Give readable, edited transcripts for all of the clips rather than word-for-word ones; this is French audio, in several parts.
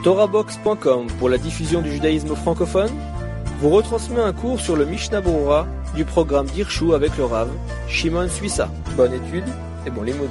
TorahBox.com pour la diffusion du judaïsme francophone vous retransmet un cours sur le Mishnah Berurah du programme d'Hirshu avec le Rav Shimon Suissa. Bonne étude et bon limoud.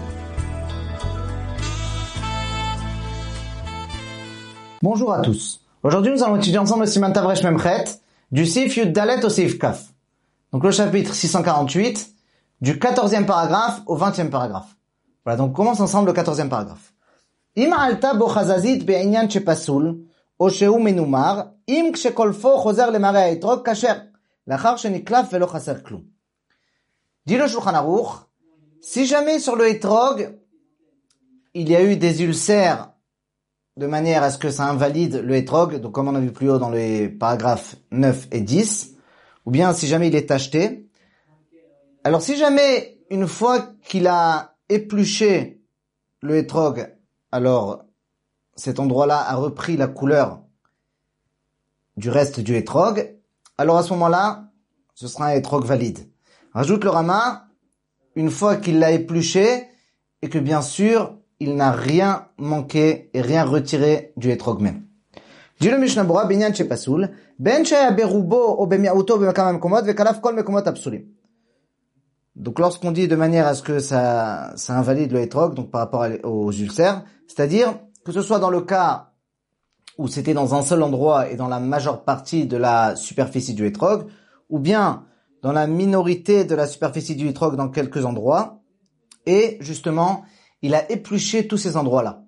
Bonjour à tous. Aujourd'hui, nous allons étudier ensemble le Siman Tavresh Memchet du Sif Yud Dalet au Sif Kaf. Donc le chapitre 648 du 14e paragraphe au 20e paragraphe. Voilà, donc on commence ensemble le 14e paragraphe. Im alta bo chazazit be'inyan shepasul o shehu menumar im kshekolfo chozer lemare ha'etrog kasher lachar sheniklaf velo chaser klum. Dit le Shulchan Aruch, si jamais sur le etrog il y a eu des ulcères de manière à ce que ça invalide le etrog, donc comme on a vu plus haut dans les paragraphes 9 et 10, ou bien si jamais il est tacheté. Alors si jamais une fois qu'il a épluché le etrog, alors cet endroit-là a repris la couleur du reste du etrog, alors à ce moment-là, ce sera un etrog valide. Rajoute le Rama, une fois qu'il l'a épluché, et que bien sûr, il n'a rien manqué et rien retiré du etrog même. Dit le Mishnah Berurah, binyan shepasul, ben shaya berubo o bemiauto b'makam mekomot vekalaf kol mekomot apsulim. Donc lorsqu'on dit de manière à ce que ça invalide le etrog, donc par rapport aux ulcères, c'est-à-dire que ce soit dans le cas où c'était dans un seul endroit et dans la majeure partie de la superficie du etrog, ou bien dans la minorité de la superficie du etrog dans quelques endroits, et justement, il a épluché tous ces endroits-là,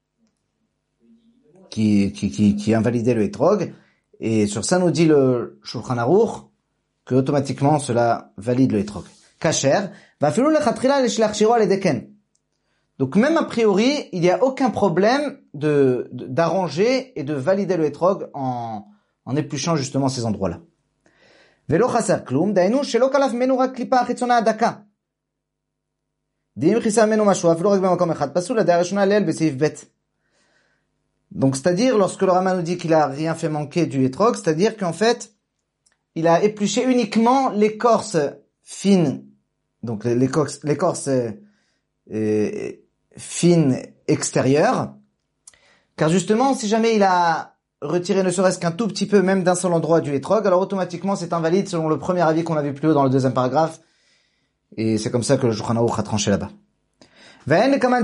qui invalidaient le etrog, et sur ça nous dit le Shulchan Aruch, que automatiquement cela valide le etrog. Kasher, va filu lechatchila leshlach shiro aledeken. Donc même a priori, il n'y a aucun problème d'arranger et de valider le etrog en épluchant justement ces endroits-là. Velo chaser klum, dainu shelo kalaf menu rak klipa chitzona adaka. Dim chisa menu mashu afilu rak b'makom echad pasul la da'ira rishona le'el b'seif bet. Donc c'est-à-dire lorsque le Rama nous dit qu'il a rien fait manquer du etrog, c'est-à-dire qu'en fait, il a épluché uniquement l'écorce fine, donc l'écorce fine extérieure, car justement, si jamais il a retiré ne serait-ce qu'un tout petit peu, même d'un seul endroit du etrog, alors automatiquement c'est invalide selon le premier avis qu'on a vu plus haut dans le deuxième paragraphe, et c'est comme ça que le Shulchan Aruch a tranché là-bas. Donc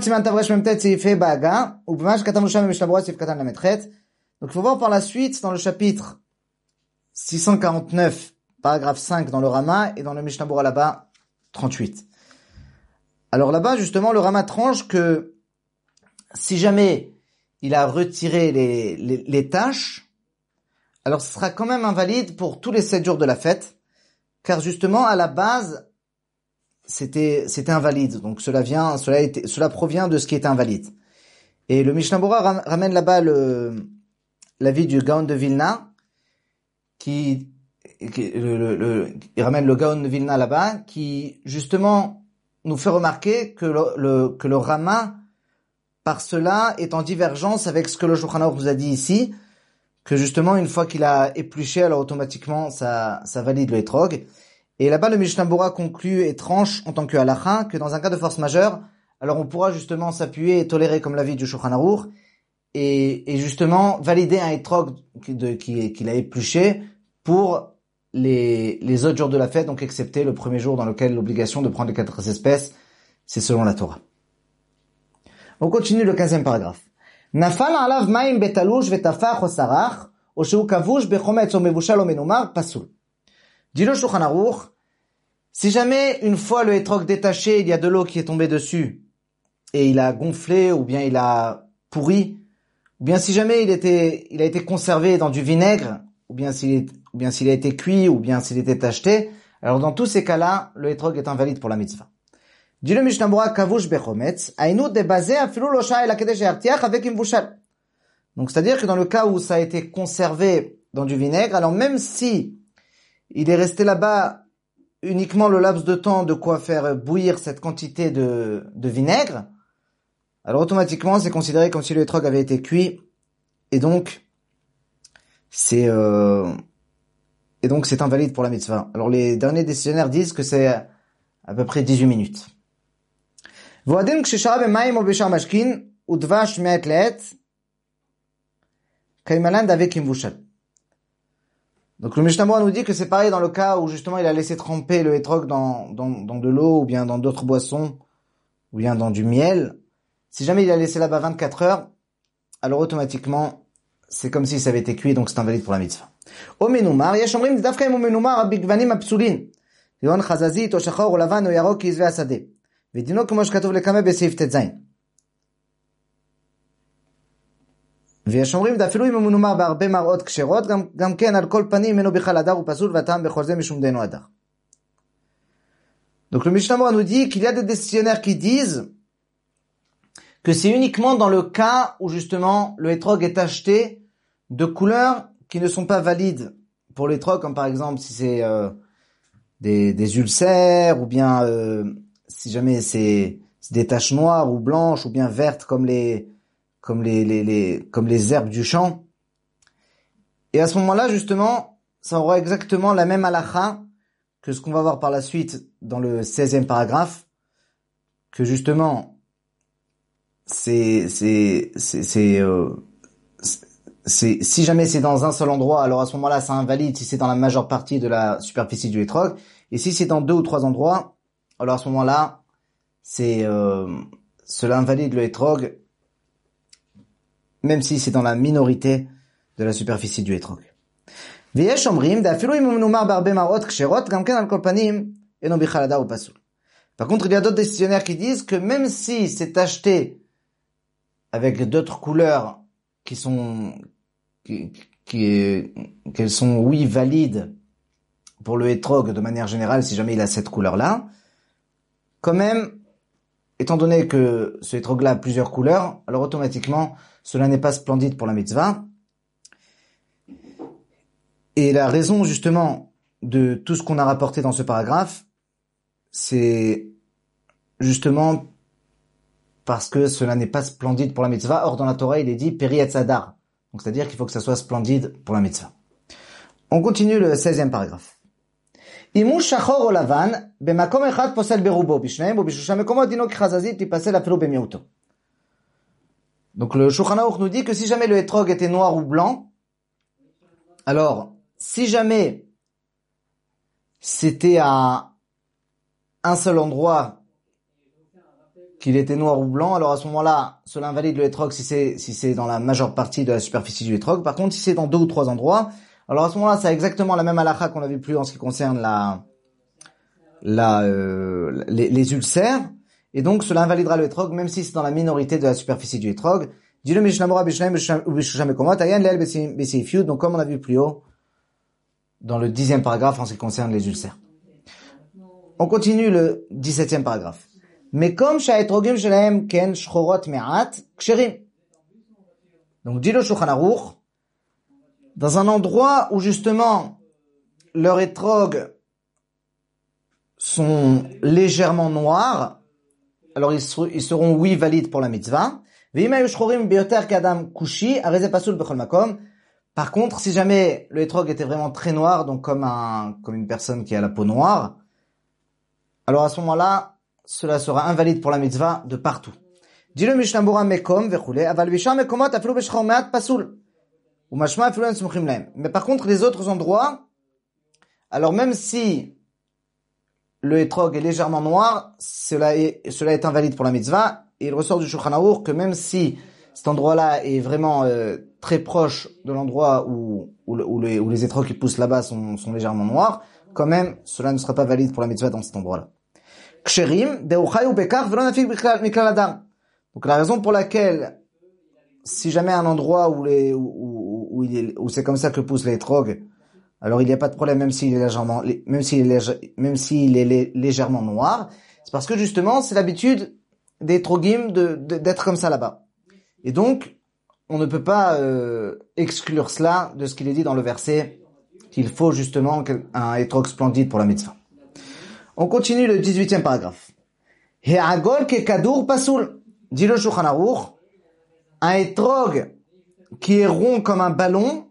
il faut voir par la suite dans le chapitre 649, paragraphe 5 dans le Rama, et dans le Mishnah Berurah là-bas, 38. Alors là-bas, justement, le Rama tranche que si jamais il a retiré les taches, alors ce sera quand même invalide pour tous les 7 jours de la fête, car justement, à la base, c'était invalide. Donc cela provient de ce qui est invalide. Et le Mishnah Berurah ramène là-bas l'avis du Gaon de Vilna, il ramène le Gaon de Vilna là-bas, qui justement nous fait remarquer que le Rama, par cela, est en divergence avec ce que le Shulchan Aruch nous a dit ici, que justement, une fois qu'il a épluché, alors automatiquement, ça valide le etrog. Et là-bas, le Mishnah Berurah conclut et tranche en tant que halacha, que dans un cas de force majeure, alors on pourra justement s'appuyer et tolérer comme l'avis du Shulchan Aruch, et justement valider un etrog qu'il a épluché pour les autres jours de la fête, donc excepté le premier jour dans lequel l'obligation de prendre les 4 espèces, c'est selon la Torah. On continue le 15e paragraphe. Nafal alav ma'im betalush vetafach o sarach, o shehu kavush bechometz o mevushal o menumar, pasul. Dit le Shulchan Aruch, si jamais une fois le etrog détaché, il y a de l'eau qui est tombée dessus, et il a gonflé, ou bien il a pourri, ou bien si jamais il a été conservé dans du vinaigre, ou bien s'il a été cuit, ou bien s'il était tacheté, alors dans tous ces cas-là, le etrog est invalide pour la mitzvah. Dit le Mishnah Berurah, kavush bechometz, ainu debazeh afilu lo sha'el hakedesh yartiach avec imvushal. Donc c'est-à-dire que dans le cas où ça a été conservé dans du vinaigre, alors même si il est resté là-bas uniquement le laps de temps de quoi faire bouillir cette quantité de vinaigre, alors automatiquement c'est considéré comme si le etrog avait été cuit, et donc c'est invalide pour la mitzvah. Alors les derniers décisionnaires disent que c'est à peu près 18 minutes. Voadim ksheshara b'mayim ou b'shar mashkin udvash me'at le'et Kaimaland avec Imvushal. Donc le Mishnah Berurah nous dit que c'est pareil dans le cas où justement il a laissé tremper le hétrog dans de l'eau ou bien dans d'autres boissons ou bien dans du miel. Si jamais il a laissé là-bas 24 heures, alors automatiquement c'est comme si ça avait été cuit, donc c'est invalide pour la mitzvah. Au menumar, yesh omrim dafka im menumar bigvanim apsulin. Yon chazazit o shachor o lavan o yarok ki izve asadeh. Vedino כמו שכתוב לקמא בסעיף ט"ז. ויש אומרים דאפילו אם הוא מנומר בהרבה מראות כשרות, גם כן על כל פנים אינו בכלל הדר ופסול והטעם בכל זה משום דנו הדר. Donc le Mishnah Berurah nous dit qu'il y a des décisionnaires qui disent que c'est uniquement dans le cas où justement le hétrog est acheté de couleurs qui ne sont pas valides pour l'hétrog, comme par exemple si c'est des ulcères ou bien si jamais c'est des taches noires ou blanches ou bien vertes comme les herbes du champ. Et à ce moment-là, justement, ça aura exactement la même halakha que ce qu'on va voir par la suite dans le 16e paragraphe, que justement, si jamais c'est dans un seul endroit, alors à ce moment-là, ça invalide si c'est dans la majeure partie de la superficie du hétrog, et si c'est dans 2 ou 3 endroits, alors à ce moment-là, cela invalide le hétrog, même si c'est dans la minorité de la superficie du hétrog. ויש אומרים, דאפילו אם הוא מנומר בהרבה מראות כשרות, גם כן על כל פנים, אינו בכלל הדר ופסול. Par contre, il y a d'autres décisionnaires qui disent que même si c'est acheté avec d'autres couleurs qu'elles sont, oui, valides pour le hétrog de manière générale, si jamais il a cette couleur-là, quand même, étant donné que ce hétrog-là a plusieurs couleurs, alors automatiquement, cela n'est pas splendide pour la mitzvah. Et la raison, justement, de tout ce qu'on a rapporté dans ce paragraphe, c'est justement parce que cela n'est pas splendide pour la mitzvah. Or, dans la Torah, il est dit « Peri etzadar ». Donc, c'est-à-dire qu'il faut que ça soit splendide pour la mitzvah. On continue le 16e paragraphe. אימו שחור או לבן, במקום אחד פוסל ברובו, בשניהם ובשלושה מקומות דינו כחזזית תיפסל אפילו במיעוטו. Donc le Shulchan Aruch nous dit que si jamais le hétrog était noir ou blanc, alors si jamais c'était à un seul endroit qu'il était noir ou blanc, alors à ce moment-là, cela invalide le hétrog si c'est dans la majeure partie de la superficie du hétrog. Par contre, si c'est dans 2 ou 3 endroits, alors à ce moment-là, c'est exactement la même halakha qu'on a vu plus en ce qui concerne les ulcères, et donc cela invalidera le hétrog même si c'est dans la minorité de la superficie du hétrog. Dit le Mishnah Berurah b'shnaim ub'shloshah mekomot ayan le'el b'seif yud, donc comme on a vu plus haut dans le 10e paragraphe en ce qui concerne les ulcères. On continue le 17e paragraphe. Mekom sha'etrogim shelahem ken shchorot me'at ksherim. Donc dit le Shulchan Aruch, dans un endroit où justement leurs hétrogs sont légèrement noirs, alors ils seront oui valides pour la mitzvah. Par contre, si jamais le hétrog était vraiment très noir, donc comme une personne qui a la peau noire, alors à ce moment-là, cela sera invalide pour la mitzvah de partout. Dit le Mishnah Berurah mekom vechule, aval bishar mekomot afilu b'shchor me'at pasul. Mais par contre, les autres endroits, alors même si le hétrog est légèrement noir, cela est invalide pour la mitzvah. Et il ressort du Shulchan Aruch que même si cet endroit-là est vraiment très proche de l'endroit où les hétrogs qui poussent là-bas sont légèrement noirs, quand même, cela ne sera pas valide pour la mitzvah dans cet endroit-là. Donc la raison pour laquelle, si jamais un endroit où c'est comme ça que poussent les hétrogs, alors il n'y a pas de problème même s'il est légèrement noir, c'est parce que justement c'est l'habitude des hétrogim d'être comme ça là-bas. Et donc on ne peut pas exclure cela de ce qu'il est dit dans le verset qu'il faut justement un hétrog splendide pour la mitzvah. On continue le 18e paragraphe. He'agol kekadur pasul. Dit le Shulchan Aruch, un hétrog qui est rond comme un ballon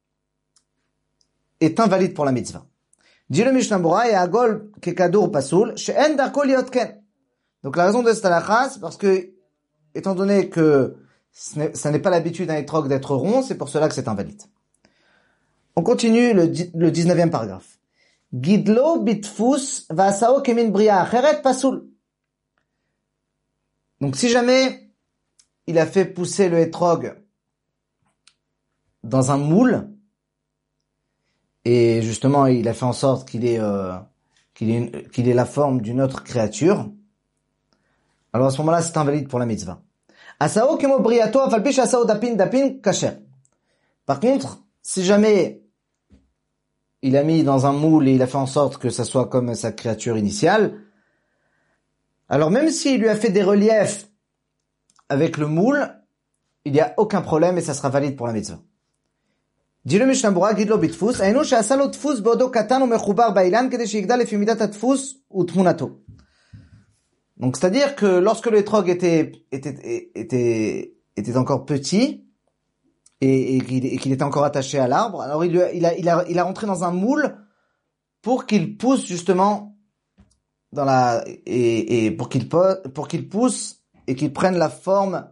est invalide pour la mitzvah. Dit le Mishnah Berurah, he'agol kekadur pasul, she'en darko liot ken. Donc la raison de cette halakha, c'est parce que, étant donné que Ça n'est pas l'habitude d'un étrog d'être rond, c'est pour cela que c'est invalide. On continue le 19e paragraphe. Gidlo bitfus va'asao kemin bria acheret pasul. Donc si jamais il a fait pousser le étrog dans un moule, et justement il a fait en sorte qu'il ait la forme d'une autre créature, alors à ce moment-là c'est invalide pour la mitzvah. Asao kemo briato afalpi asao dapin kasher. Par contre, si jamais il a mis dans un moule et il a fait en sorte que ça soit comme sa créature initiale, alors même s'il lui a fait des reliefs avec le moule, il n'y a aucun problème et ça sera valide pour la mitzvah. Dit le Mishnah Berurah, gidlo bitfus, aynu she'asa lo tfus bodo katan umechubar ba'ilan kede sheyigdal lefi midat hatfus utmunato. Donc c'est-à-dire que lorsque le étrog était encore petit et qu'il était encore attaché à l'arbre, alors il a rentré dans un moule pour qu'il pousse justement dans la et pour qu'il pousse et qu'il prenne la forme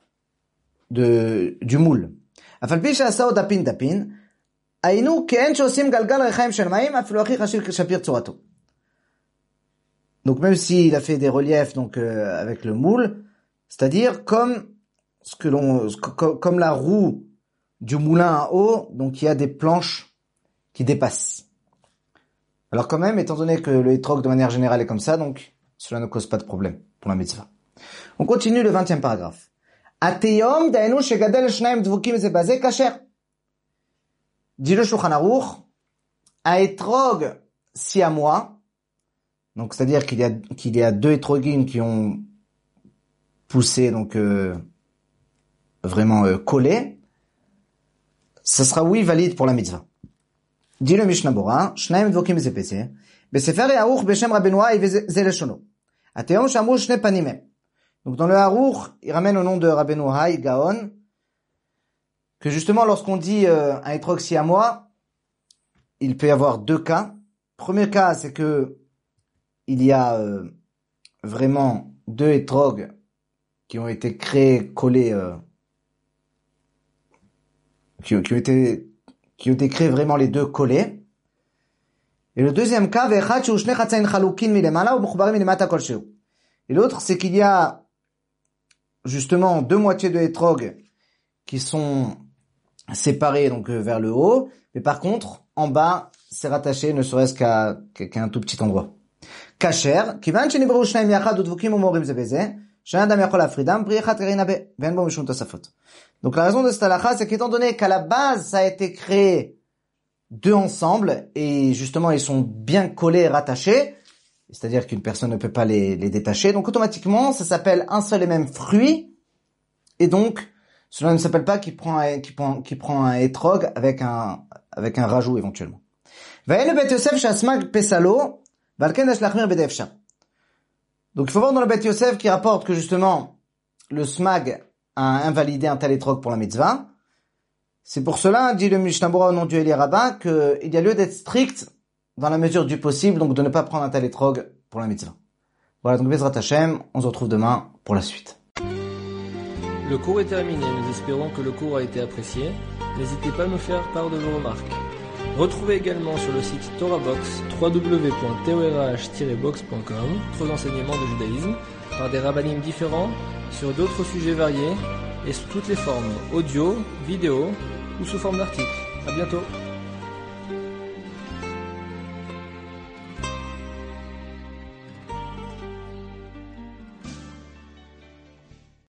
du moule. Afalpi she'asao dapin aynu ke'en she'osim galgal rechaim shel mayim afilu achi shapir tzurato. Donc même s'il a fait des reliefs donc avec le moule, c'est-à-dire comme la roue du moulin à eau, donc il y a des planches qui dépassent. Alors quand même, étant donné que le étrog de manière générale est comme ça, donc cela ne cause pas de problème pour la mitzvah. On continue le 20e paragraphe. Ateyom daenu shegadel shnaim dvukim ze baze kasher. Dit le Shulchan Aruch, un étrog siamois, donc c'est-à-dire qu'il y a deux étrogines qui ont poussé donc vraiment collé, ça sera oui valide pour la mitzvah. Dit le Mishnah Berurah, shnaim dvukim ze pese, besefer Aruch beshem Rabbeinu Hai ze leshono. Ateyom shamru shne panim. Donc dans le Aruch, il ramène au nom de Rabbeinu Hai Gaon que justement lorsqu'on dit un étrog siamois, il peut y avoir deux cas. Premier cas, c'est que il y a vraiment deux étrogs qui ont été créés, collés, qui ont été créés vraiment les deux collés. Et le deuxième cas, et l'autre, c'est qu'il y a justement deux moitiés de étrog qui sont séparées donc vers le haut, mais par contre, en bas, c'est rattaché ne serait-ce qu'à un tout petit endroit. Kasher, kivan shenivru shnaim yachad udvukim umorim ze beze, she'en adam yachol lafridam bri echat karina be, ve'en bo mishum tosafot. Donc la raison de cette halakha, c'est qu'étant donné qu'à la base, ça a été créé deux ensemble, et justement ils sont bien collés et rattachés, c'est-à-dire qu'une personne ne peut pas les détacher, donc automatiquement, ça s'appelle un seul et même fruit, et donc, cela ne s'appelle pas qu'il prend un étrog avec un rajout éventuellement. Va'enu bet Yosef shasmag pesalo, donc il faut voir dans le Bet Yosef qui rapporte que justement le smag a invalidé un tel étrog pour la mitzvah. C'est pour cela, dit le Mishnah Berurah au nom du Eli Rabbah, qu'il y a lieu d'être strict dans la mesure du possible, donc de ne pas prendre un tel étrog pour la mitzvah. Voilà, donc Bezrat Hashem, on se retrouve demain pour la suite. Le cours est terminé, nous espérons que le cours a été apprécié. N'hésitez pas à nous faire part de vos remarques. Retrouvez également sur le site TorahBox www.torah-box.com d'autres enseignements de judaïsme par des rabbanim différents sur d'autres sujets variés et sous toutes les formes audio, vidéo ou sous forme d'articles. À bientôt.